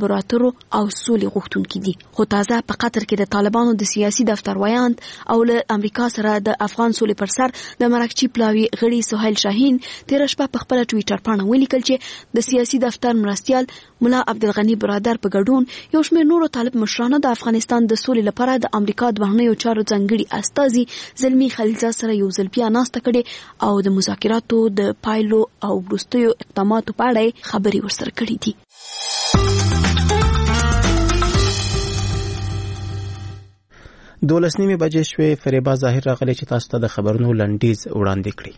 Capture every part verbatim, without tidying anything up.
خبرو اترو او سولې غوښتونکي دي. خو تازه په قطر کې د طالبانو د سیاسي دفتر ویاند او له امریکا سره د افغان سولې پر سر د مرکچی پلاوي غړي سهیل شاهین تیر شپه په خپل ټوئیټر باندې ولیکل چې د سیاسي دفتر مرستيال ملا عبدالغنی برادر په ګډون یو شمېر نورو طالب مشرانو د افغانستان د سولې لپاره د امریکا د بهرنیو چارو ځانګړي استازي زلمی خلیلزاد سره یو ځل بیا ناسته کړې او د مذاکراتو د پایلو او وروستیو اقداماتو په اړه خبري ورسره کړې دي. دولس نیمه بجې شوې. فریبا ظاهر راغلی چې تاسو ته د خبرونو لنډیز وړاندې کړي.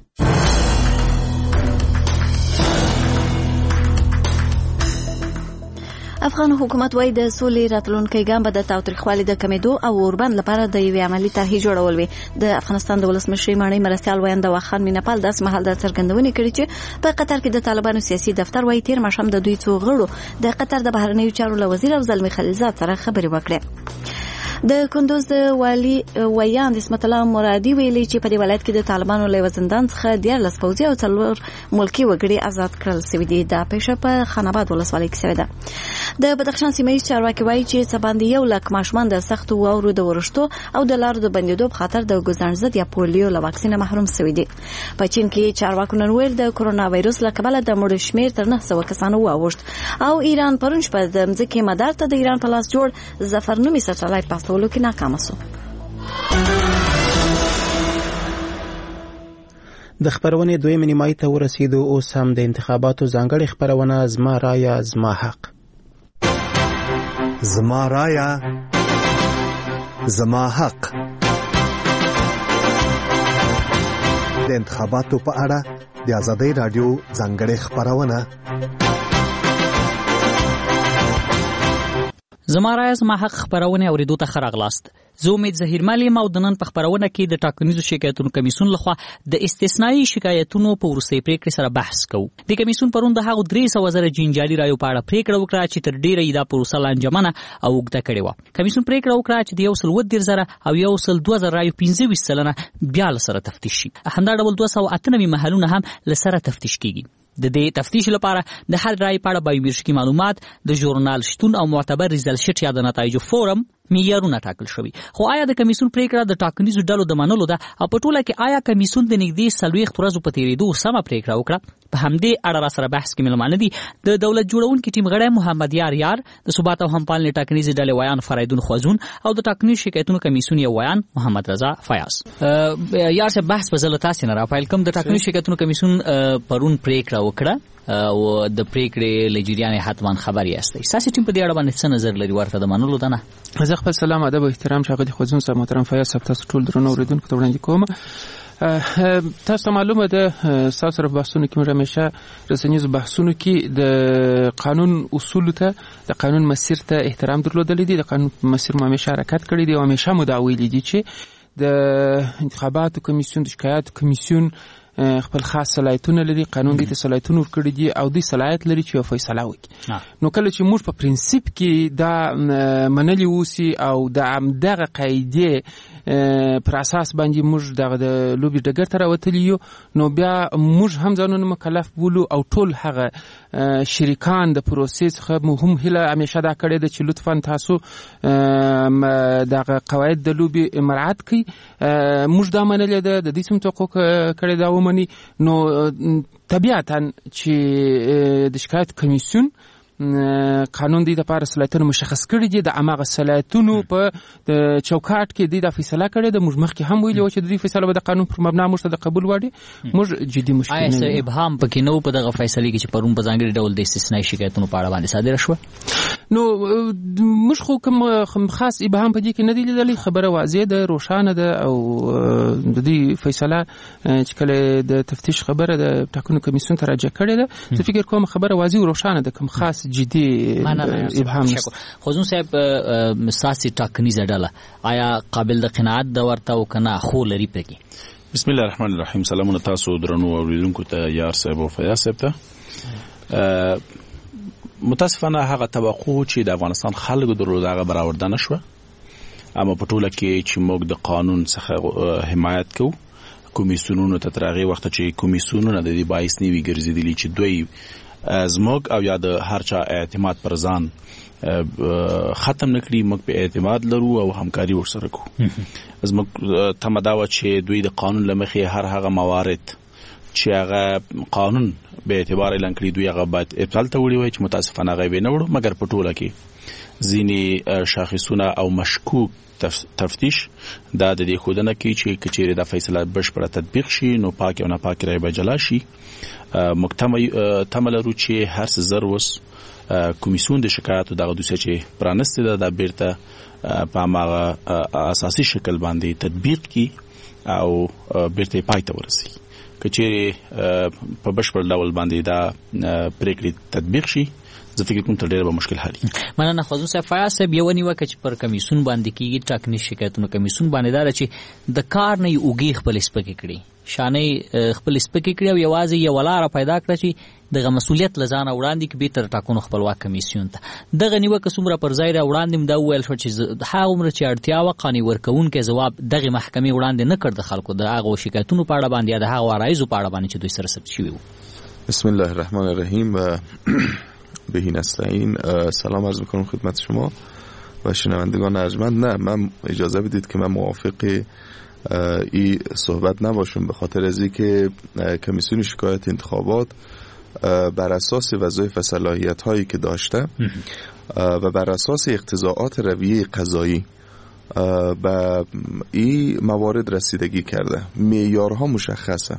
افغان حکومت وايي د سولې راتلونکي ګام به د تاوتریخوالي د کمیدو او اوربند لپاره د یوې عملی طرحې جوړول وي. د افغانستان د ولسمشر مانی مرستيال ویاند واخان مینپال داس مهال د څرګندونې کړې چې په قطر کې د طالبانو سیاسي دفتر وايي تیر ماښام د دوی څو غړو د قطر د بهرنیو چارو وزیر او زلمی خلیلزاد سره خبرې وکړې. د کندوز د والی ویاند اسمت الله مرادي ویلي چې په دې ولایت کې د طالبانو له زندان څخه دیارلس پوځي او څلور ملکی وګړي آزاد کړل شوي دي. دا پیښه په خان آباد ولسوالۍ کې شوې ده. د بدخشان سیمه ییز چارواکي وایي چې څه باندې یو لک ماشومان د سختو واورو د ورشتو او د لارو د بندیدو په خاطر د ګزنډ ضد یا پولیو له واکسینه محروم شوي دي. په چین کې چارواکو نن ویل د کرونا وایرس له کبله د مړو شمېر تر نه سوه کسانو واوښت او ایران پرون شپه د مځکې مدار ته د ایران په لاس جوړ ظفرنومي سټلایټ پاستولو کې ناکام شو. د خبرونې دویمه نیمایي ته ورسېدو. اوس هم د انتخاباتو ځانګړې خبرونه زما رایا زما حق. زما رایا زما حق د انتخاباتو په اړه د آزادۍ رادیو ځانګړې خبرونه. زما رایا زما حق خبرونه اوریدو ته خراغلاست. زه امید ظهیر ملیم او د نن په خبرونه کې د ټاکنیزو شکایتونو کمیسیون لخوا د استثنایی شکایتونو په وروستۍ پریکړې سره بحث کوو. د کمیسیون پرون د هغو درې سوه زره جنجالي رایو په اړه پریکړه وکړه چې تر ډیره یې دا پروسه لانجمنه او اوږده کړې وه. کمیسیون پریکړه وکړه چې د یو سل اووه دېرش زره او یو سل دوه زره رایو پنځه ویشت سلنه بیا له سره تفتیش شي. همدا ډول دوه سوه اته نوي محلونه هم له سره تفتیش کیږي. د دې تفتیش لپاره د هر رای په اړه بایومتریکي معلومات، د ژورنال شتون او معتبر ریزلټ شیټ یا د نتایجو فورم معیارونه ټاکل شوي. خو آیا د کمیسیون پریکړه د ټاکنیزو ډلو د منلو ده او په ټوله کې آیا کمیسیون د نږدې څلوېښت ورځو په تېرېدو سمه پریکړه وکړه؟ په همدې اړه را سره بحث کې مېلمانه دي د دولت جوړونکي ټیم غړی محمد یار یار، د ثبات او همپالنې ټاکنیزې ډلې ویان فریدون خوازون او د ټاکنیزو شکایتونو کمیسیون یو ویان محمد رضا فیاض. یار صاحب بحث په زله تاسې نه راپیل کوم. د ټاکنیزو شکایتونو کمیسیون پرون پریکړه وکړه او د پریکړې له جریان حتما خبر یاستئ. ستاسو ټیم په دې اړه باندې څه نظر لري ورته د منلو ده نه؟ زه خپل سلام ادب او احترام ښاغلي خوځون صاحب محترم فیاض صاحب تاسو ټول درنو اوریدونکو ته وړاندې کوم. تاسو معلومه ده تاسو سره بحثونه کې موږ همیشه رسنیزو بحثونو کې د قانون اصول ته د قانون مسیر ته احترام درلودلی دی. د قانون مسیر مو همیشه حرکت کړی دی او همیشه مو دا ویلي دي چې د انتخاباتو کمیسیون د شکایت کمیسیون خپل خاص صلاحیتونه لري. قانون دې ته صلاحیتونه ورکړي دي او دې صلاحیت لري چې فیصله وکړي. نو کله چې موږ په پرنسپ کې دا منلي اوسي او د همدغه قاعدې پر اساس باندې موږ دغه د لوبې ډګر ته راوتلي یو، نو بیا موږ هم ځانونه مکلف بولو او ټول هغه شریکان د پروسې څخه مو هم هیله همیشه دا کړې ده چې لطفا تاسو دغه قواعد د لوبې مراعات کړئ. موږ دا منلې ده، د دې سم توقع کړې ده ومني. نو طبیعتا چې د شکایت کمیسیون قانون دې د لپاره صلاحیتونه مشخص کړي دي، د هماغه صلاحیتونو په چوکاټ کې دې دا فیصله کړې ده. موږ مخکې هم ویلي وو چې د دې فیصله به د قانون پر مبنا موږ ته د قبول وړي. موږ جدي مشکل نه لرو. آیا ابهام پکې نه و په دغه فیصلې کې چې پرون په ځانګړي ډول د استثنایی شکایتونو په اړه باندې صادره شوه؟ نو موږ خو کوم خاص ابهام په دې کې نه دی لیدلی. خبره واضح ده، روښانه ده او د دې فیصله چې کله د تفتیش خبره د ټاکنو کمیسیون ته راجع کړې ده، زه فکر کوم خبره واضح او روښانه ده، کوم خاص جدي ابهام نشته. خوځون صاحب ساسي ټاکنیزه ډله آیا قابل د قناعت ده ورته او کنه خو لري پکې؟ بسم الله الرحمن الرحیم. سلامونه تاسو درنو اوریدونکو ته، یار صاحب او فیاض صاحب ته. متاسفانه هغه توقع چې د افغانستان خلکو درلود هغه برآورده نشوه. اما په ټوله کې چې موږ د قانون څخه حمایت کوو، کمیسیونونو ته تر هغې وخته چې کمیسیونونه د دې باعث نه وي ګرځېدلي چې دوی زموږ او یا د هر چا اعتماد پر ځان ختم نکړي. موږ په اعتماد لرو او همکاري ورسره کوو. زموږ تمه دا وه چې دوی د قانون له مخې هر هغه موارد چې هغه قانون به اعتبار اعلان کړي دوی هغه باید ابطال ته وړي وای چې متاسفانه هغه به نه وړو. مګر په ټوله کې ځینې شاخصونه او مشکوک تفتیش دا د دې ښودنه کوي چې کچېرې دا فیصله بشپړه تطبیق شي نو پاک او ناپاک رای به جلا شي. موږ تمه لرو چې هر څه زر اوس کمیسیون د شکایاتو دغه دوسیه چې پرانستې ده دا بیرته په هماغه اساسي شکل باندې تطبیق کړي او بیرته پای ته ورسوي. کچېرې په بشپړ ډول باندې دا پریکړې تطبیق شي زه فکر کوم تر ډیره به مشکل حل وي. مننه خو صاحب. فیاض صاحب یو نیوکه چې پر کمیسیون باندې کیږي ټاکنیز شکایتونو کمیسیون باندې دا چې د کار نه اوږې خپل سپکې کړي شانې خپل سپکې کړي او یوازې یو لاره پیدا کړه چې دغه مسؤلیت لزانه وړاندې کې به تر ټاکنو خپلواک کمیسیون ته دغه نیوکه څومره پر ځای را وړاندې دا ویل شو چې هغه عمر چې اړتیا و قانوني ورکوونکې جواب دغه محکمې وړاندې نه کړ د خلکو د هغه شکایتونو په اړه باندې د هغه عرایضو په اړه باندې چې دوی سره ثبت شوي وو. بسم الله الرحمن الرحیم. بهی نستعین. سلام عرض میکنم خدمت شما و شنوندگان ارجمند. نه من اجازه بدید که من موافق این صحبت نباشم به خاطر از اینکه کمیسیون شکایت انتخابات بر اساس وظایف و صلاحیت هایی که داشته و بر اساس اقتضاعات رویه قضایی به این موارد رسیدگی کرده. معیارها مشخصه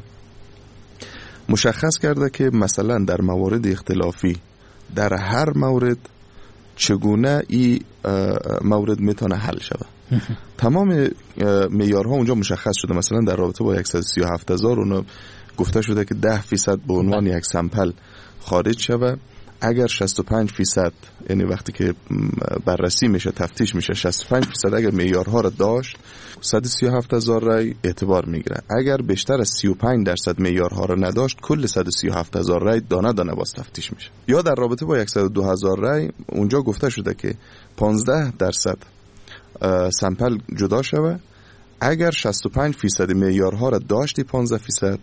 مشخص کرده که مثلا در موارد اختلافی در هر مورد چگونه این مورد میتونه حل شود. تمام معیارها اونجا مشخص شده. مثلا در رابطه با صد و سی و هفت هزار اون گفته شده که ده فیصد به عنوان یک سمپل خارج شود. اگر شصت و پنج فیصد یعنی وقتی که بررسی میشه تفتیش میشه شصت و پنج فیصد اگر معیارها را داشت صد و سی و هفت هزار رای اعتبار میگیره. اگر بیشتر از سی و پنج درصد معیارها را نداشت کل صد و سی و هفت هزار رای دانه دانه باز تفتیش میشه. یا در رابطه با صد و دو هزار رای اونجا گفته شده که پانزده درصد سمپل جدا شود. اگر شصت و پنج فیصد معیارها را داشتی پانزده فیصد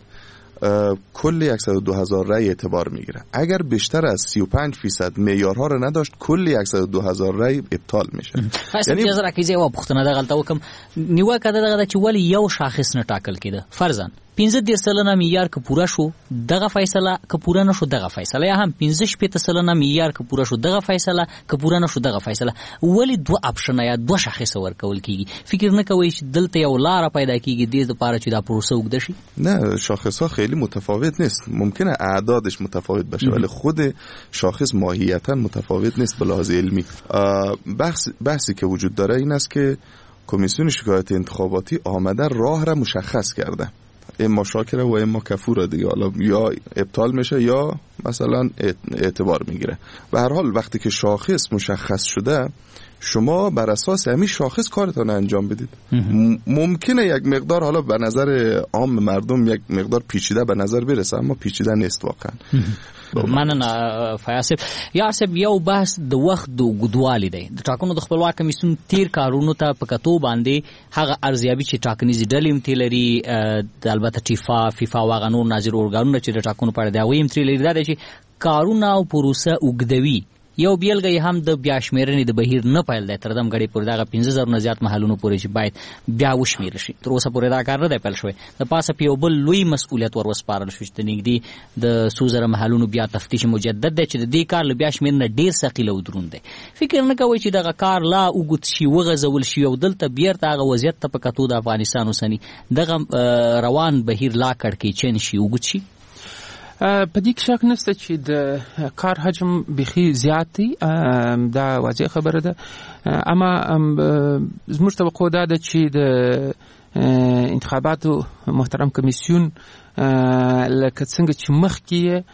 کل صد و دو هزار رای اعتبار میگیره. اگر بیشتر از سی و پنج فیصد معیارها را نداشت کل صد و دو هزار رای ابطال میشه. یعنی اجازه راکړئ یو پوښتنه دا غلطه وکم. نیوکه دغه چې ولی یو شاخص نه ټاکل کېده فرضاً پنځه دېرش سلنه معیار که پوره شو دغه فیصله که پوره نه شو دغه فیصله یا هم پنځه شپېته سلنه معیار که پوره شو دغه فیصله که پوره نه شو دغه فیصله ولی دوه اپشن یا دوه شاخص ورکول کیږي. فکر نه کوئ چې دلته یو لار پیدا کیږي د دې لپاره چې دا پروسه وګړي شي؟ نه شاخص ها خیلی متفاوت نیست. ممکنه اعدادش متفاوت باشه ولی خود شاخص ماهیتا متفاوت نیست به لحاظ علمی. بحث بحثی که وجود داره این است که کمیسیون شکایت انتخاباتی آمده راه را مشخص کرده. اما شاکره و اما کفوره دیگه. حالا یا ابطال میشه یا مثلا اعتبار میگیره. به هر حال وقتی که شاخص مشخص شده شما بر اساس همین شاخص کارتون انجام بدید. ممکنه یک مقدار حالا به نظر عام مردم یک مقدار پیچیده به نظر برسه اما پیچیده نیست واقعا. مننه فیاض صاحب. یار صاحب یو بحث د وخت د اوږدوالي دی. د ټاکنو د خپلواک کمیسیون تیر کارونو ته په کتو باندې هغه ارزیابي چې ټاکنیز ډلې هم تیر لري د البته ټیفا فیفا او هغه نور ناظر ارګانونه چې د ټاکنو په اړه دی هغوی هم تیر لري. دا دی چې کارونه او پروسه اوږدوي. یو بیلګه هم د بیا شمیرنې د بهیر نه پیل دی تر دم غړي پورې دغه پنځه زره نه زیات محلونو پورې چې باید بیا وشمیرل شي. تر اوسه پورې دا کار نه دی پیل شوی. د پاسه په یو بل لوی مسؤلیت ور وسپارل شو چې د نږدې د څو زره محلونو بیا تفتیش مجدد دی چې د دې کار له بیا شمیرنه ډیر ثقیل او دروند دی. فکر نه کوئ چې دغه کار لا اوږد شي وغځول شي او دلته بیرته هغه وضعیت ته په کتو د افغانستان اوسني دغه روان بهیر لا کړکېچن شي اوږد شي؟ په دې کې شک نشته چې د کار حجم بخي زیات دی. دا واضح خبره ده. اما زموږ توقع دا ده چې د انتخاباتو محترم کمیسیون لکه څنګه چې مخکې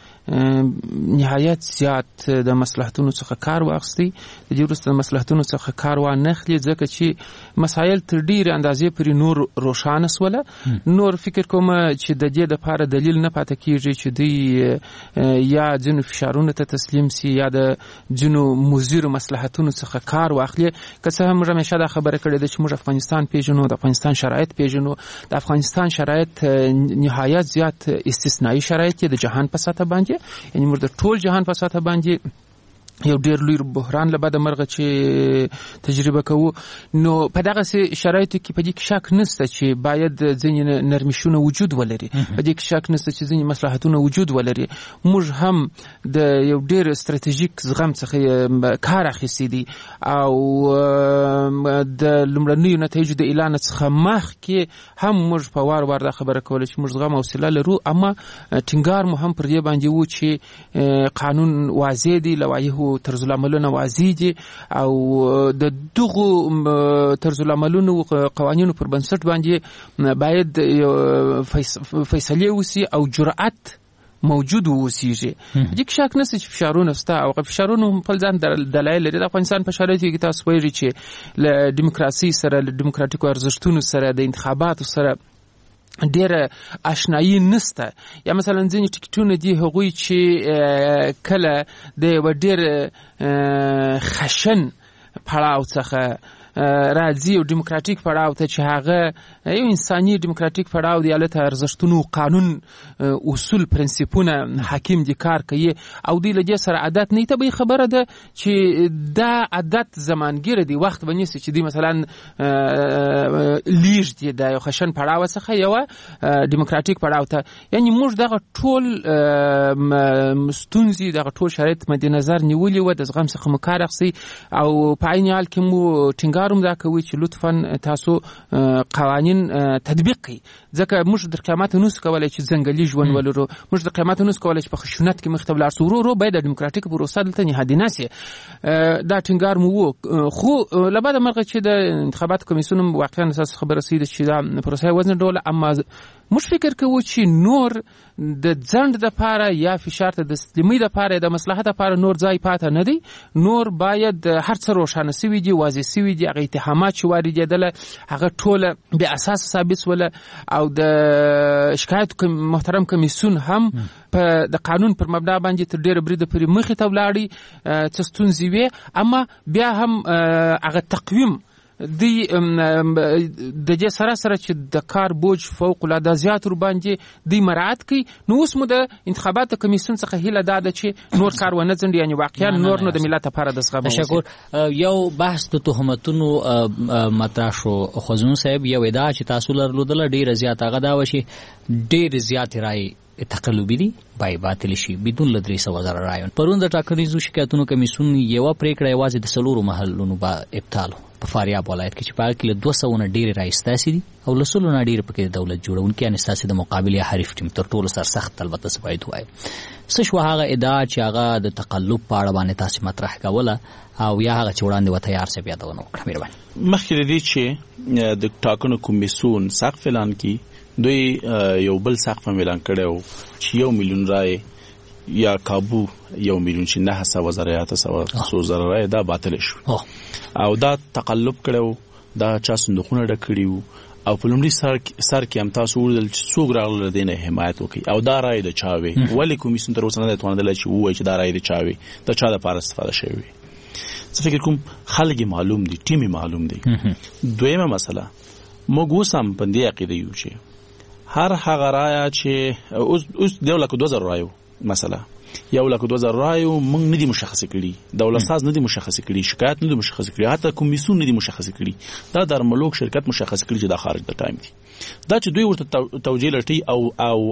نهایت زیات د مصلحتونو څخه کار واخیستی د دې وروسته د مصلحتونو څخه کار وانخلي ځکه چې مسایل تر ډیرې اندازې پورې نور روښانه سوله. نور فکر کوم چې د دې دپاره دلیل نه پاته کیږي چې دوی یا ځینو فشارونو ته تسلیم سي یا د ځینو مضرو مصلحتونو څخه کار واخلي. که څه هم موږ همیشه دا خبره کړې ده چې موږ افغانستان پیژنو د افغانستان شرایط پیژنو. د افغانستان شرایط نهایت زیات استثنایی شرایط د جهان په سطح باندې یعنی موږ د ټول جهان په سطح باندې یو ډیر لوی بحران له بده مرغه چې تجربه کوو. نو په دغه شرایطو کې په دې کې شک نشته چې باید ځینې نرمښونه وجود ولري، په دې کې شک نشته چې ځینې مصلحتونه وجود ولري. موږ هم د یو ډیر ستراتیژیک زغم څخه کار اخیستی دي او د لومړنیو نتایجو د اعلان څخه مخکې هم موږ په وار وار دا خبره کوله چې موږ زغم او حوصله لرو، اما ټینګار مو هم پر دې باندې و چې قانون واضح دی، لوایحو طرز العملونه واضح دي او د دغو طرز العملونو قوانینو پر بنسټ باندې باید فیصله وسی او جرأت موجود ووسیږي. دې کې شک نشته چې فشارونه شته او فشارونه هم خپل ځان دلایل لري. د افغانستان په شرایطو کې تاسو وایي چې له دیموکراسي سره، له دیموکراتیکو ارزښتونو سره، د انتخاباتو سره ډیره آشنایی نشته. یا مثلا ځینې ټیکټونه دي هغوی چې کله د یو ډیر خشن پړاو څخه راځي او دیموکراتیک پړاو ته چې هغه یو انساني دیموکراتیک پړاو دی، البته ارزښتونو، قانون، اصول، پرنسپونه حاکم دي کار کوي او دوی له دې سره عادت نه. طبیعي خبره ده چې دا عادت زمانګیره دی، وخت به نیسي چې دوی مثلا لیږ دي د یو خشن پړاو څخه یو دیموکراتیک پړاو ته. یعنی موږ دغه ټول ستونزې، دغه ټول شرایط مد نظر نیولي و، د زغم څخه مو کار اخیستی او په عین حال کې مو ټینګار هم دا کوي چې لطفا تاسو قوانین تطبیق کړئ، ځکه موږ د قیامت نوس کولای چې ځنګلي ژوند ولرو، موږ د قیامت نوس کولای چې په خشونت کې مخ ته ولاړ سو. ورو ورو باید د دیموکراتیک پروسه دلته نهادینه سي. دا ټینګار مو وو، خو له بعد مرغه چې د انتخابات کمیسیون واقعا اساس خبره سي چې دا پروسه وزن ډول، اما موږ فکر کوو چې نور د ځند د پاره یا فشار ته د سلیمي د پاره، د مصلحت لپاره نور ځای پاته نه دی. نور باید هر څه روښانه سوي دي، واضح سوي دي. هغه اتهامات چې واردېدله هغه ټوله بې اساس ثابت وله او د شکایت محترم کمیسیون هم په د قانون پر مبنا باندې تر ډیره بریده پورې مخې ته ولاړی. څه ستونزې وې، اما بیا هم هغه تقویم دی د دې سره سره چې د کار بوج فوق العاده زیات ور باندې دی مراعات کوي. نو اوس مو د انتخاباتو کمیسیون څخه هیله ده چې نور کار ونه ځنډي، یعنی واقعا نور نو د ملت لپاره د زغم. تشکر. یو بحث د تهمتونو مطرح شو. خوځون صاحب یو ادعا چې تاسو لرلودل ډیره زیات هغه دا و چې ډیر زیات رائے تقلبی دي بای باطل شي بدون لدري سو زر رایون. پرون د ټاکنیزو شکایتونو کمیسیون یو پریکړه یوازې د سلورو محلونو با ابطال په فاریاب ولایت کې چې په کې له دوه سوه نه ډیر راستاسي دي او له سلو نه ډیر پکې دولت جوړونکي ان اساسي د مقابله حریف ټیم تر ټولو سر سخت البته سپایت وای. څه شو هغه ادعا چې هغه د تقلب په اړه باندې تاسو مطرح کوله او یا هغه چې وړاندې وته یار څه بیا دا ونه وکړه. مهرباني. مخکې دې چې د ټاکنو کمیسیون سقف اعلان کی دوی یو بل سقف اعلان کړو چې یو میلیون رای یا کابو یو میلیون چې نه سوه زره سوه څو زره رای دا باطل شو او دا تقلب کړو، دا چا صندوقونه ډک کړیو او په لومړي سر سر کې هم تاسو ولیدل چې څوک راغله دینه حمایت وکړي او دا رای د چاوي ولی کمیسیون تر اوسه نه توانیدل چې وایي چې دا رای د چاوي د چا لپاره استفاده شوی. څه فکر کوم خلک معلوم دي، ټیمي معلوم دي. دویمه مسله موږ اوس هم په دې عقیده یو چې هر هغه رای چې اوس اوس د لکه دوه زره رایو مثلا یو لکه دوه زره رایو موږ نه دي مشخص کړي، دولت ساز نه دي مشخص کړي، شکایت نه دي مشخص کړي، حتی کمیسیون نه دي مشخص کړي، دا د ملوک شرکت مشخص کړي چې دا خارج د ټایم دي. دا چې دوی ورته توجیه لټي او او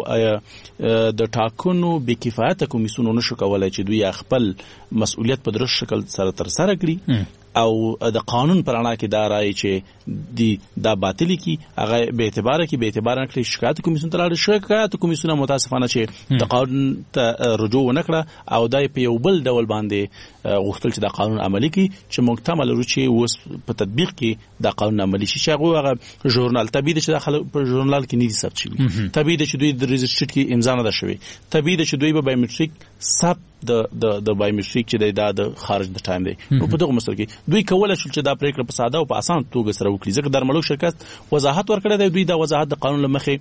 د ټاکنو بې کفایته کمیسیون نشو کولای چې دوی خپل مسؤلیت په درست شکل سره تر سره کړي او د قانون پر اړه کې دا رائے چې دی دا باطل کی هغه به اعتبار کې به اعتبار نه کړی. شکایت کمیسیون ته لاړ، شکایت کمیسیون متاسفانه چې د قانون ته رجوع ونکړه او دای په یو بل ډول باندې غوښتل چې د قانون عملی کی چې محتمل ورو چې اوس په تطبیق کې د قانون عملی شي. چې هغه ژورنال طبيعي چې داخله په ژورنال کې نه دي ثبت شوی، طبيعي چې دوی د ريجسترډ کې امضا نه ده شوی، طبيعي چې دوی په بایومټریک ثبت د د د بایومټریک چې د خارج د ټایم دی. نو په دغه مسله کې دوی کولای شول چې دا پریکړه په ساده او په اسان توګه سره وکړي، ځکه د ملوک شرکت وضاحت ورکړی دی. دوی دا وضاحت د قانون لمخې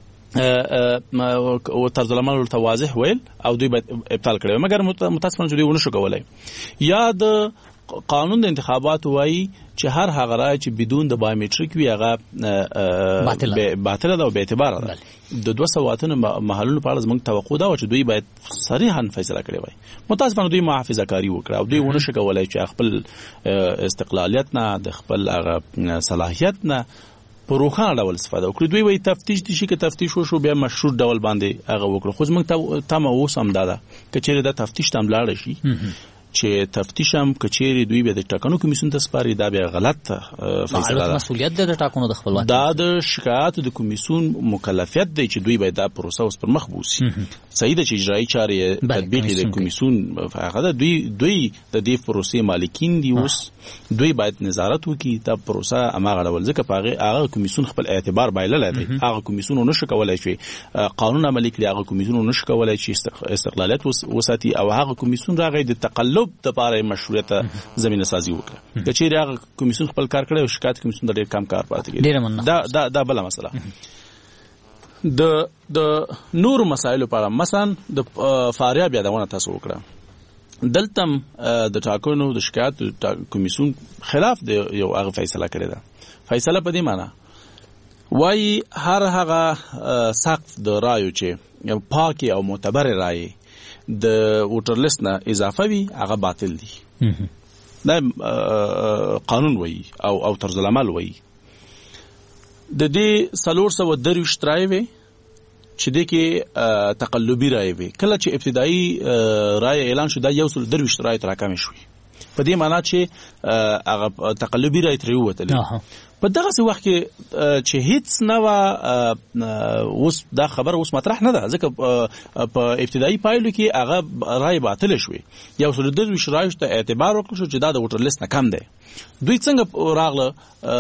او طرز العمل ورته واضح ویل او دوی باید ابطال کړي، مګر متاسفانه دوی ونه شو کولای. یا د قانون د انتخابات وایي چې هر هغه رای چې بدون د بایومټریک وي هغه باطله ده او به اعتبار ده. د دوه سوه اتنه محلونو په اړه زموږ توقع ده چې دوی باید صریحا فیصله کړي وای. متاسفانه دوی محافظه کاری وکړه او دوی ونه شو کولای چې خپل استقلالیت نه د خپل هغه صلاحیت نه په روښانه ډول استفاده وکړي. دوی وایي تفتیش دي شي که تفتیش وشو بیا مشروط ډول باندې هغه وکړو. خو زموږ تمه اوس هم دا ده که چیرې دا تفتیش ته هم لاړ شي چې تفتیش هم کچېری دوی به د ټاکنو کمیسیون ته سپاري دا به غلط فیصله ده. مسؤلیت د ټاکنو د خپلواکۍ دا د شکایت د کمیسیون مکلفیت دی چې دوی باید دا پروسه اوس پر مخ بوسي. صحیح ده چې اجرایی چارې تطبیق د کمیسیون هغه ده. دوی دوی د دې پروسې مالکین دي. اوس دوی باید نظارت وکړي دا پروسه اماغه ډول ځکه په هغه کمیسیون خپل اعتبار بایللی دی. هغه کمیسیون نشو کولای شي قانون عملي کړي. هغه کمیسیون نشو کولای شي استقلالیت وساتي او هغه کمیسیون راغی د تقلب د لپاره مشروعیت زمينه سازي وکړه. که چیرې هغه کمیسیون خپل کار کړی او شکایت کمیسیون د ډېر کم کار پاتې کېږي. دا دا دا بل مسله. د د نور مسایلو په اړه مثلا د فاریاب یادونه تاسو وکړه. دلته د ټاکنو د شکایت کمیسیون خلاف د یو هغه فیصله کړې ده. فیصله په دې معنی وایي هر هغه سقف د رایو چې یو پاکي او معتبر رای د ووټر لیست نه اضافه وي هغه باطل دي. دا قانون وایي او او طرز العمل وایي. د دې څلور سوه درویشت رایې وې چې دې کې تقلبي رایې وې. کله چې ابتدایي رایې اعلان شو دا یو سل درویشت رایې تر راکمې شوې. په دې معنی چې هغه تقلبي رایې ترې ووتلې. په دغه وخت کې چې هیڅ نه و اوس دا خبر اوس مطرح نه ده ځکه په ابتدایي پایلو کې هغه رای باطل شوې. یو سل درویشت رایو ته اعتبار وکړل شو چې دا د ووټر لیست نه کم دی. دوی څنګه راغله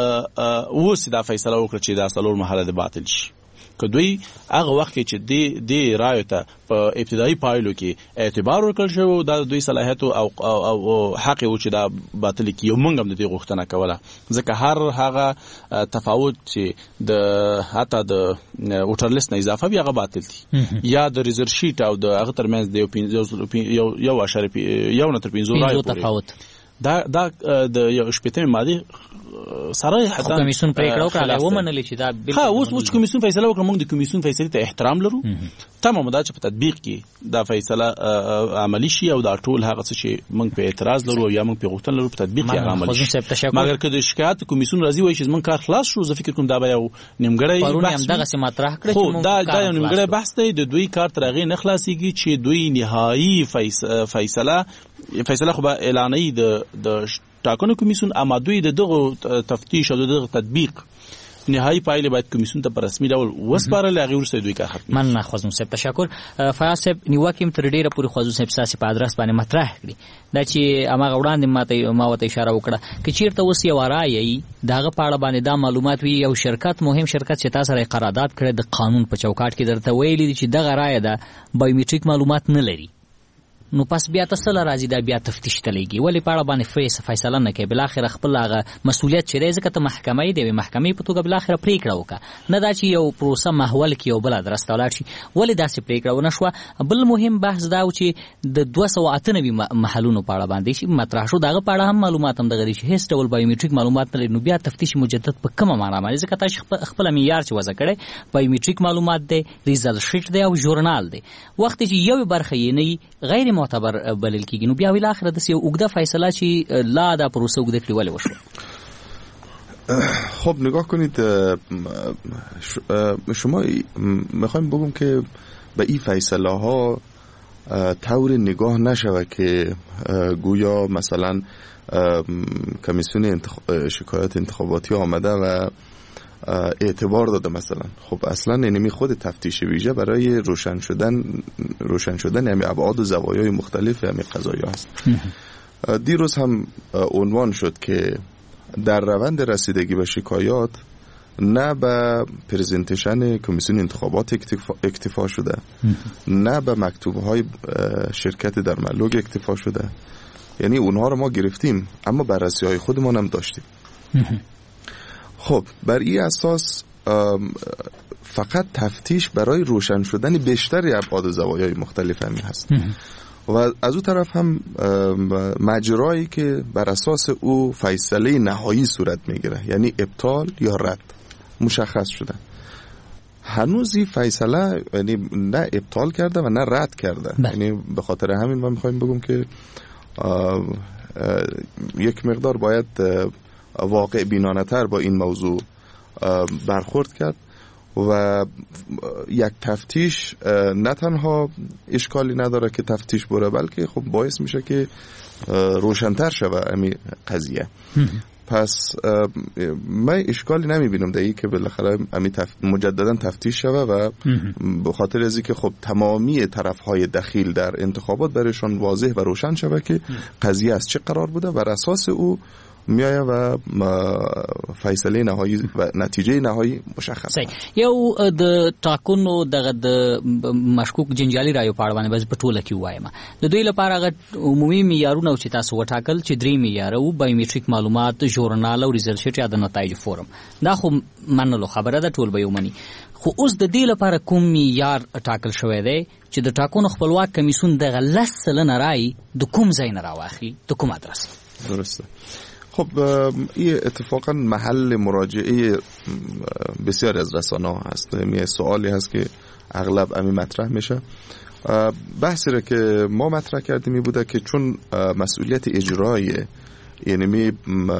اوس دا فیصله وکړه چې دا څلور محله د باطل شي. که دوی هغه وخت کې چې د د رایو ته په ابتدایي پایلو کې اعتبار ورکړل شو دا دوی صلاحیت او او حق و چې دا باطل کی یو مونږ هم د دې غوښتنه کوله ځکه هر هغه تفاوت چې د حتی د ووټر لیست نه اضافه وي هغه باطل دي یا د ریزرو شیټ او د هغه ترمنځ د یو یو اشاریه یو نه تر پنځو رایو تفاوت دا دا د یو شپږمې ماده سره حتی کمیسیون پریکړه وکړه ومنل چې دا بالکل ها اوس اوس کمیسیون فیصله وکړه. موږ د کمیسیون فیصله ته احترام لرو. تمام دا چې په تطبیق کې دا فیصله عملی شي او دا ټول هغه څه چې موږ په اعتراض لرو یا موږ په غوښتنه لرو په تطبیق کې عملی شي. مګر که د شکایت کمیسیون راځي وایي چې موږ کار خلاص شو زه فکر کوم دا به یو نیمګړی بحث دغه سم مطرح کړی چې دا دا یو نیمګړی بحث دی. د دوی کار تر هغه نه خلاصيږي چې دوی نهایی فیصله فیصله خو به اعلانوي د د ټاکنو کمیسیون اما دوی د دغه تفتیش او دغه تطبیق نهایی پایله باید کمیسیون ته په رسمي ډول وسپارل. هغه ورسته دوی کار ختم. من خوازم صاحب تشکر. فیاض صاحب نیوکه تر ډیره پوری خوازم صاحب ساسي په ادرس باندې مطرح کړی دا چې اماغه وړاندې ماته ما وته اشاره وکړه چې چیرته اوس یو رایي داغه پاړه باندې دا معلومات وی یو شرکت مهم شرکت چې تاسو سره قرارداد کړی د قانون په چوکاټ کې درته ویلي چې دغه رایه ده بایومټریک معلومات نه لري نو پس بیا تاسو راځي دا بیا تفتیش تلېږي ولی پاړه باندې فیس فیصله نه کوي. بل اخر خپل هغه مسؤلیت چې ځکه ته محکمې دی محکمې په توګه بل اخر پریکړه وکړه نه دا چې یو پروسه محول کې یو بل درسته ولاړ شي ولی داسې پریکړه ونه شو. بل مهم بحث دا و چې د دوه سوه اته نوي محلونو پاړه باندې شي مطرح شو دغه پاړه هم معلومات هم دغه شي هیڅ ډول بایومټریک معلومات نه لري. نو بیا تفتیش مجدد په کومه معنا باندې ځکه تاسو خپل معیار چې وضع کړی بایومټریک معلومات دی ریزلټ شیټ دی او ژورنال دی وخت چې یو برخه یې نه غیر معتبر بل کیږي نو بیا ویل اخر د سی اوګده فیصله چې لا دا پروسه اوګده کړی ولی وشو. خب نگاه کنید شما میخوایم بگم که به این فیصله ها طور نگاه نشوه که گویا مثلا کمیسیون انتخاب شکایت انتخاباتی آمده و اعتبار داده مثلا. خب اصلا اینمی خود تفتیش ویژه برای روشن شدن روشن شدن یعنی ابعاد و زوایای مختلف یعنی قضایا هست. دیروز هم عنوان شد که در روند رسیدگی به شکایات نه به پرزنتیشن کمیسیون انتخابات اکتفا, اکتفا شده نه به مکتوبهای شرکت در ملوگ اکتفا شده. یعنی اونها رو ما گرفتیم اما بررسی های خودمان هم داشتیم. خب بر این اساس فقط تفتیش برای روشن شدن بیشتری ابعاد و زوایای مختلف همین هست. و از اون طرف هم مجرایی که بر اساس او فیصله نهایی صورت میگیره، یعنی ابطال یا رد، مشخص شده. هنوز این فیصله یعنی نه ابطال کرده و نه رد کرده. یعنی به خاطر همین ما میخوایم بگم که آه آه یک مقدار باید واقع بینانه تر با این موضوع برخورد کرد و یک تفتیش نه تنها اشکالی نداره که تفتیش بره، بلکه خب باعث میشه که روشن‌تر شود همین قضیه. پس من اشکالی نمیبینم در این که بالاخره همین تف... مجددا تفتیش شود و به خاطر از اینکه خب تمامی طرف‌های دخیل در انتخابات برایشان واضح و روشن شود که قضیه از چه قرار بوده و اساس او میایه و فیصله نهایی و نتیجه نهایی مشخص ده. یو د ټاکنو دغه د مشکوک جنجالي رایو په اړه باندې بس په ټوله کې وایم د دوی لپاره هغه عمومي معیارونه چې تاسو وټاکل چې درې معیار وو، بایومټریک معلومات، ژورنال او ریزلټ شیټ یا د نتایج فورم. دا خو منلو خبره ده، ټول به یو مني. خو اوس د دې لپاره کوم معیار ټاکل شوی دی چې د ټاکنو خپلواک کمیسیون دغه لس سلنه رای د کوم ځای نه راواخلي، د کوم ادرس؟ درسته. خب این اتفاقا محل مراجعه بسیار از رسانه ها هست. یه سوالی هست که اغلب امی مطرح میشه. بحثی را که ما مطرح کردیم این بوده که چون مسئولیت اجرایی یعنی می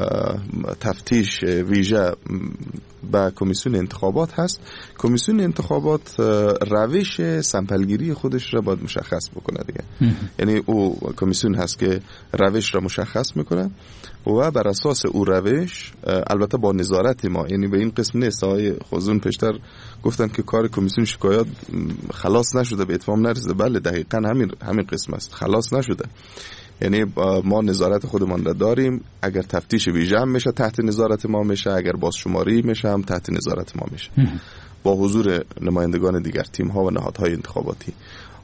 تفتیش ویژه با کمیسیون انتخابات هست، کمیسیون انتخابات روش سمپلگیری خودش را باید مشخص بکنه دیگه. یعنی او کمیسیون هست که روش را مشخص میکنه و بر اساس او روش، البته با نظارت ما، یعنی به این قسم نیست. آقای خوزون پیشتر گفتن که کار کمیسیون شکایات خلاص نشده، به اتمام نرسیده. بله دقیقاً همین همین قسم است، خلاص نشده. یعنی ما نظارت خودمان را داریم، اگر تفتیش ویژه هم میشه تحت نظارت ما میشه، اگر بازشماری میشه هم تحت نظارت ما میشه با حضور نمایندگان دیگر تیم ها و نهادهای انتخاباتی.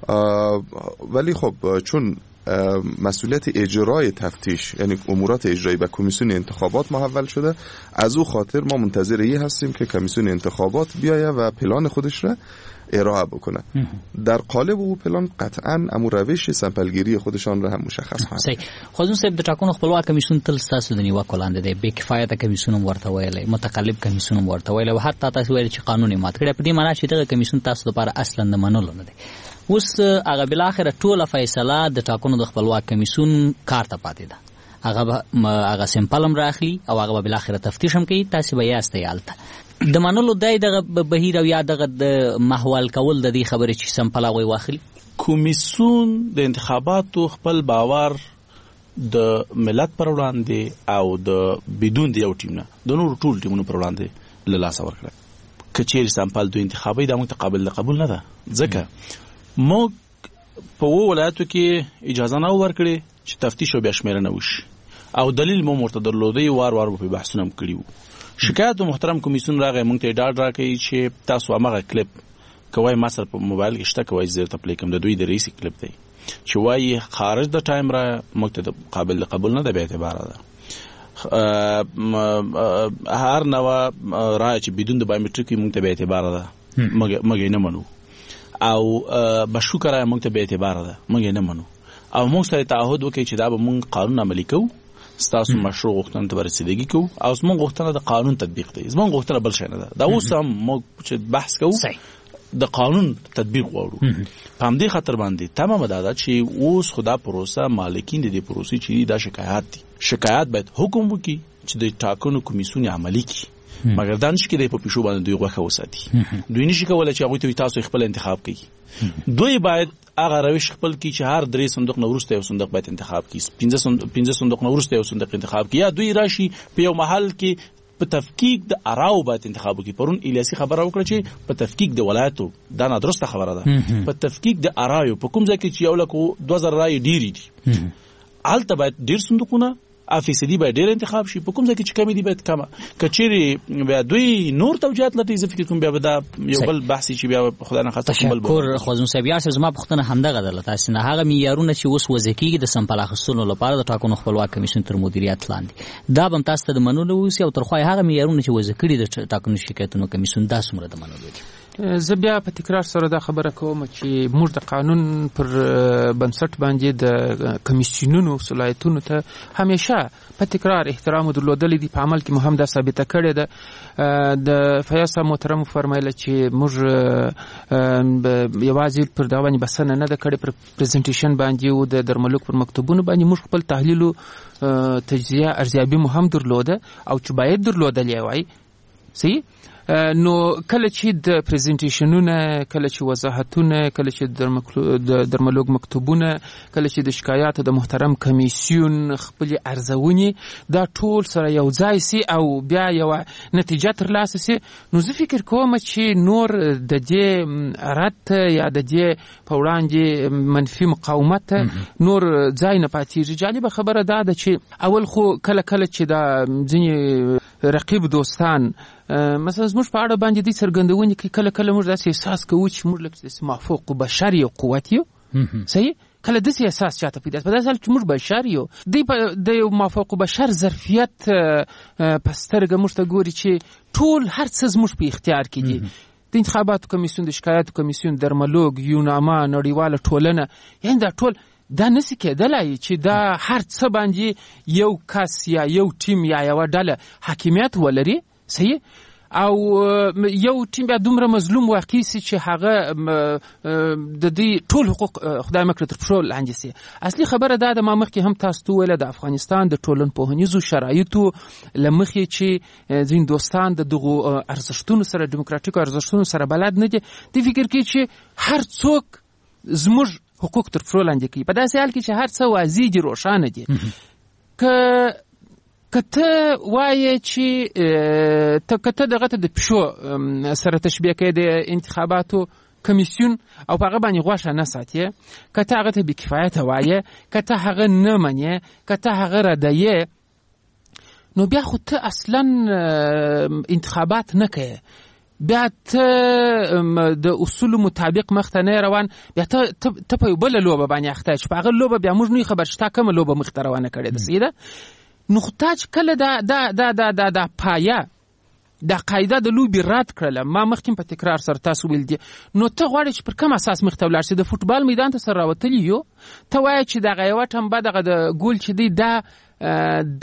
ولی خب چون مسئولیت اجرای تفتیش یعنی امورات اجرایی به کمیسیون انتخابات محول شده، از او خاطر ما منتظر این هستیم که کمیسیون انتخابات بیاید و پلان خودش را ارائه بکنه. در قالب او پلان قطعاً امو روش سمپلگیری خودشان را هم مشخص خواهند. صحیح. خو زه د ټاکنو خپلواک کمیسیون تل ستاسو د نیوکو لاندې دی، بې کفایته کمیسیون ورته ویلی، متقلب کمیسیون ورته ویلی او حتی تاسو ویل چې قانون یې مات کړی. په دې معنا چې دغه کمیسیون تاسو لپاره اصلا د منلو نه دی. اوس هغه بلاخره ټوله فیصله د ټاکنو د خپلواک کمیسیون کار ته پاتې ده. هغه هغه سمپل هم راخلي او هغه بلاخره تفتیش هم کوي. تاسو به یاستئ هلته د منلو دی دغه بهیر او یا دغه د محول کول د دې خبرې چې سمپل هغوی واخلي. کمیسیون د انتخاباتو خپل باور د ملت پر وړاندې او د بدون د یو ټیم نه د نورو ټول ټیمونو پر وړاندې له لاسه ورکړه. که چیرې سمپل د انتخابي دا موږ ته قابل قبول نه ده، ځکه موږ په اوو ولایتو کې اجازه نه ورکړې چې تفتیش او بیا شمېرنه وشي او دلیل مو ورته درلودی، وار وار په بحثونه هم کړي وو. شکایت محترم کمیسیون راغی موږ ته ډاډ راکړي چې تاسو هغه کلیپ کوی ما سره په موبایل کې شته، کوی زه ته پلی کوم، د دوی د رئیس کلیپ دی چې وایي خارج د ټایم را موږ ته قابل قبول نه ده به اعتبار ده. هر نوع رای چې بدون د بایومټریک موږ ته به اعتبار ده، موږ نه منو. او بشکره رای موږ ته به اعتبار ده، موږ نه منو. او موږ سره تعهد وکړي چې دا به موږ قانون عملي کوو، ستاسو مشروع غوښتنه ته ورسیدګي کوو او زموږ غوښتنه د قانون تطبیق دی. زموږ غوښتنه بل شی نه ده. دا اوس هم موږ چې بحث کوو د قانون تطبیق غواړو. په همدې خاطر باندې تمامه ده چې اوس خدا پروسه مالکین د دې پروسې چې دا شکایت دي، شکایت باید حکم وکړي چې د ټاکنو کمیسیون عملي کړي، مګر دا نشي کېدای په پیشو باندې دوی غوښه وساتي. دوی نشي کولای چې هغوی ته تاسو خپل انتخاب کړي. دوی باید هغه روش خپل کړي چې هر درې صندوق نه وروسته یو صندوق باید انتخاب کړي، پنځه صندوق نه وروسته یو صندوق انتخاب کړي، یا دوی راشي په یو محل کې په تفکیک د اراو باید انتخاب وکړي. پرون الیاسی خبره وکړه چې په تفکیک د ولایتو، دا نه درسته خبره ده، په تفکیک د اراو په کوم ځای کې چې یو لکه دوه زره رای ډیری دي هلته باید ډیر صندوقونه افیسدی باید ډیر انتخاب شي، په کوم ځای کې چې کمی دي باید کمه. کچېرې بیا دوی نور توجیهات لري، زه فکر کوم بیا به دا یو بل بحث چې بیا خدای نه خاصه کوم بل تشکر. خوازم صاحب یاسر زما پوښتنه همدغه ده، تاسو نه هغه معیارونه چې اوس وضع کېږي د سمپل اخیستلو لپاره د ټاکنو خپلواک کمیسیون تر مدیریت لاندې، دا به تاسو ته د منلو اوسي او تر خو هغه معیارونه چې وضع کړي د ټاکنو شکایتونو کمیسیون دا څومره د منلو دي؟ زه بیا په تکرار سره دا خبره کوم چې موږ د قانون پر بنسټ باندې د کمیسیونونو صلاحیتونو ته همیشه په تکرار احترام درلودلی دی. په عمل کې مو هم دا ثابته کړې ده. د فیاض صاحب محترم فرمایله چې موږ یوازې پر دا باندې بسنه نه ده کړې، پر پریزنټیشن باندې او د درملوک پر مکتوبونو باندې موږ خپل تحلیل او تجزیه ارزیابي مو هم درلوده او چې باید درلودلی وای. صحیح. نو کله چې د پریزنټیشنونه، کله چې وضاحتونه، کله چې د درملوک مکتوبونه، کله چې د شکایاتو د محترم کمیسیون خپل ارزونې دا ټول سره یو ځای سي او بیا یو نتیجه ترلاسه سي، نو زه فکر کوم چې نور د دې رد یا د دې په وړاندې منفي مقاومت نور ځای نه پاتېږي. جالبه خبره دا ده چې اول خو کله کله چې دا ځینې رقیب دوستان مثلا زموږ په اړه باندې دې څرګندونې کوي، کله کله موږ داسې احساس کوو چې موږ لکه مافوق بشر یو قوت یو. صحیح. کله داسې احساس چاته پیدا په داسې حال چې موږ بشر یو، د یو مافوق بشر ظرفیت په سترګه موږ ته ګوري چې ټول هر څه زموږ په اختیار کې دي. د انتخاباتو کمیسیون، د شکایاتو کمیسیون، درملوک، یوناما، نړیواله ټولنه، یعنې دا ټول دا نسی کېدلی چې دا هر څه باندې یو کس یا یو ټیم یا یوه ډله حاکمیت ولري. صحیح. او یو ټیم بیا دومره مظلوم واقع سي چې هغه د دې ټول حقوق خدای مکړه تر پښو لاندې سي. اصلي خبره دا ده، ما مخکې هم تاسو ته ویله، د افغانستان د ټولنپوهنیزو شرایطو له مخې چې ځینې دوستان د دغو ارزښتونو سره، ډیموکراتیکو ارزښتونو سره بلد نه دي، دې فکر کوي چې هر څوک زموږ حقوق تر پښو لاندې کوي. په داسې حال کې چې هر څه واضح دي، روښانه دي. که که ته وایې چې که ته دغه ته د پښو سره تشبیه کوې د انتخاباتو کمیسیون او په هغه باندې غوښه نه ساتې، که ته هغه ته بېکفایته وایې، که ته هغه نه منې، که ته هغه ردوې، نو بیا خو ته اصلا انتخابات نه کوې. بیا ته د اصولو مطابق مخته نه روان، بیا ته په یو بله لوبه باندې اخته یې چې په هغه لوبه بیا موږ نه خبر چې تا کومه لوبه مخته روانه کړې ده. صحیح ده. نو خو تا چې کله دا دا دا دا دا دا پایه دا قاعده د لوبې رد کړله، ما مخکې په تکرار سره تاسو ویل دي، نو ته غواړې چې پر کوم اساس مخته ولاړ شې؟ د فوټبال میدان ته سره راوتلي یو، ته وایې چې دغه یوه ټمبه دغه د ګول چې دی دا د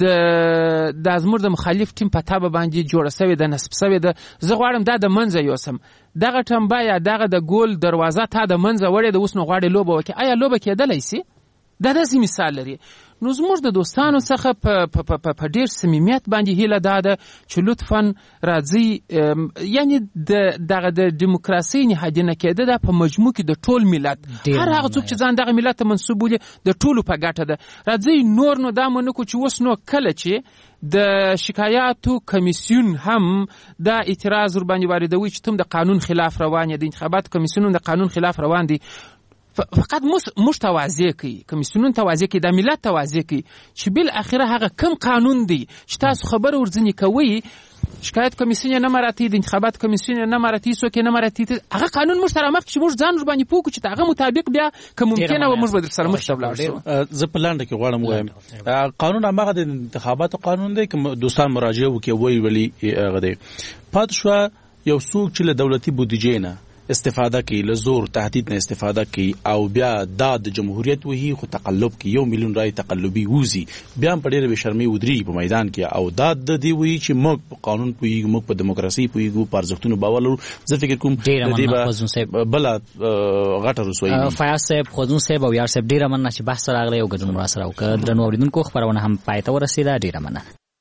د زموږ د مخالف ټیم په تابه باندې جوړه سوې ده، نصب سوې ده، زه غواړم دا د منځه یوسم، دغه ټمبه یا دغه د ګول دروازه تا د منځه وړې ده، اوس نو غواړې لوبه وکړې. آیا لوبه کېدلی سي؟ دا داسې مثال لري. نو زموږ د دوستانو څخه په ډېر صمیمیت باندې هیله دا ده چې لطفا راځئ، یعنې دغه د ډیموکراسۍ نهادینه کېده دا په مجموع کې د ټول ملت، هر هغه څوک چې ځان دغه ملت ته منسوب بولي د ټولو په ګټه ده. راځئ نور نو دا مو نکړو چې اوس نو کله چې د شکایاتو کمیسیون هم دا اعتراض ورباندې واردوي چې تم د قانون خلاف روان یې، د انتخاباتو کمیسیون د قانون خلاف روان دي، فقط موږ توازی کوي، کمیسیونونه توازی کوي، د ملت توازی کوي چې بل اخره هغه کم قانون دی چې تاسو خبر ورځنی کوي، شکایت کمیسیون نه مراتی، د انتخابات کمیسیون نه مراتی، څوک نه مراتی، هغه قانون موږ سره مخ چې موږ ځان ور باندې پوکو چې هغه مطابق بیا که ممکنه و موږ به سره مخ ته ولاړ شو. زه په لاندې کې غواړم وایم قانون هغه د انتخاباتو قانون دی که دوستان مراجعه وکړي وی ولی هغه دی. پات شو یو څوک چې له دولتي بودیجې نه استفاده کوي، له زور تهدید نه استفاده کوي او بیا دا د جمهوریت وهي خو تقلب کوي، یو میلیون رای تقلبي ووزي، بیا په ډېره بېشرمۍ ودرېږي په میدان کې او دا د دې وایي چې موږ په قانون پوهېږو، موږ په دیموکراسۍ پوهېږو، په ارزښتونو باور لرو. زه فکر کوم د دې به بله غټه رسوایي وي. فیاض صاحب، خوځون صاحب او یار صاحب ډېره مننه چې بحث راغلی او ګډون راسره وکړه. درنو اورېدونکو خپرونه هم پای ته ورسېده، ډېره مننه.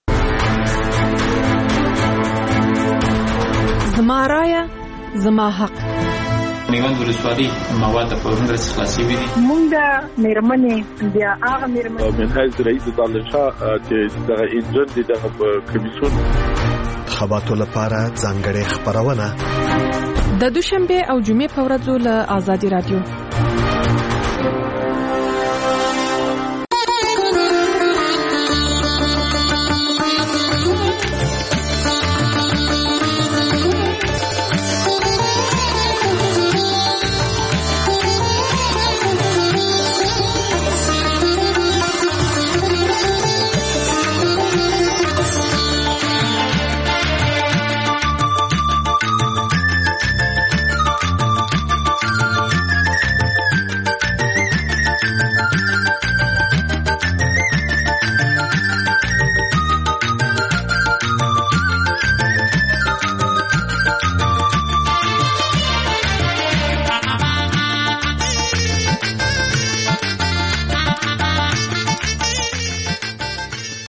زما رایه زما حق. میوند ولسوالي مواد په ورنګ رس خلاصي وي. مونږ د میرمنې بیا هغه میرمنې منهاج رئیس دالله شاه چې دغه انجن دي دغه کمیسیون خبراتو لپاره ځانګړې خبرونه د دوشنبه او جمعې په ورځو له آزادي رادیو